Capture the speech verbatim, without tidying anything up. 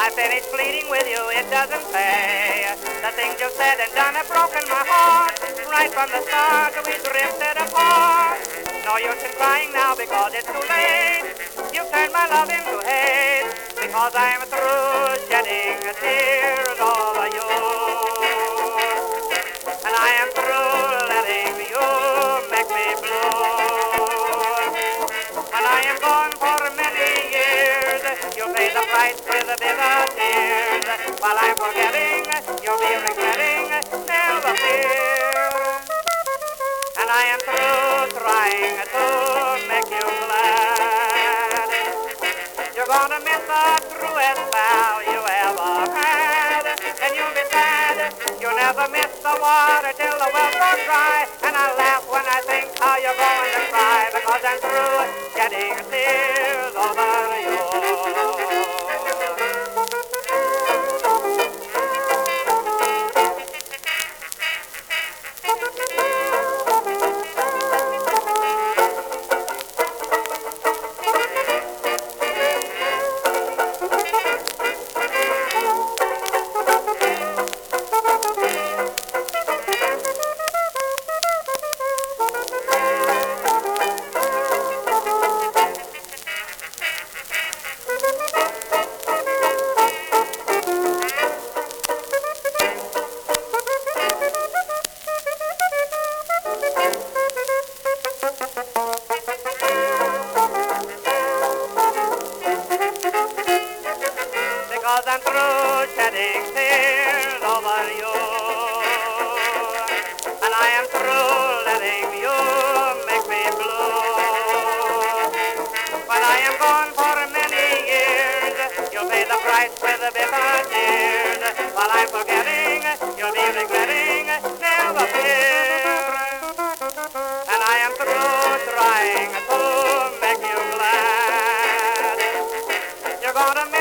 I finished pleading with you, it doesn't pay. The things you've said and done have broken my heart. Right from the start, we drifted apart. No use in crying now because it's too late. You've turned my love into hate. Because I am through shedding tears over you. And I am through letting you make me blue. And I am gone for many years. You pay the price with the bitter tears. While I'm forgetting, you'll be regretting, never fear. And I am through trying to make you glad. You're gonna miss the truest pal you ever had. And you'll be sad. You'll never miss the water till the well goes dry. And I laugh when I think how you're going to cry. Because I'm through shedding tears over you. Because I'm through shedding tears over you. And I am through letting you make me blue. When I am gone for many years, you'll pay the price with the bitter tears. While I'm forgetting, you'll be regretting, never fear. And I am through trying to make you glad. You're gonna